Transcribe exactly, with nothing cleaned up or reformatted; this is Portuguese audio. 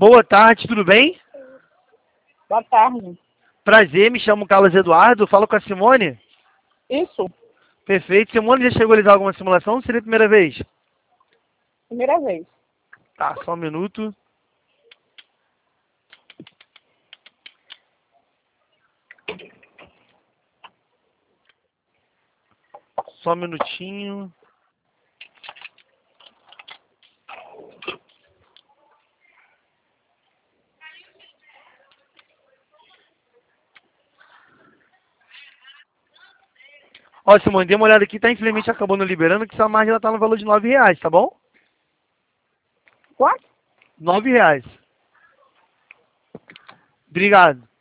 Boa tarde, tudo bem? Boa tarde. Prazer, me chamo Carlos Eduardo, falo com a Simone. Isso, Perfeito. Simone, já chegou a realizar alguma simulação ou seria a primeira vez? primeira vez. Tá, só um minuto. Só um minutinho. Ó, Simone, dê uma olhada aqui, tá? Infelizmente acabou não liberando, que sua margem ela tá no valor de nove reais, tá bom? Quanto? Nove reais. Obrigado.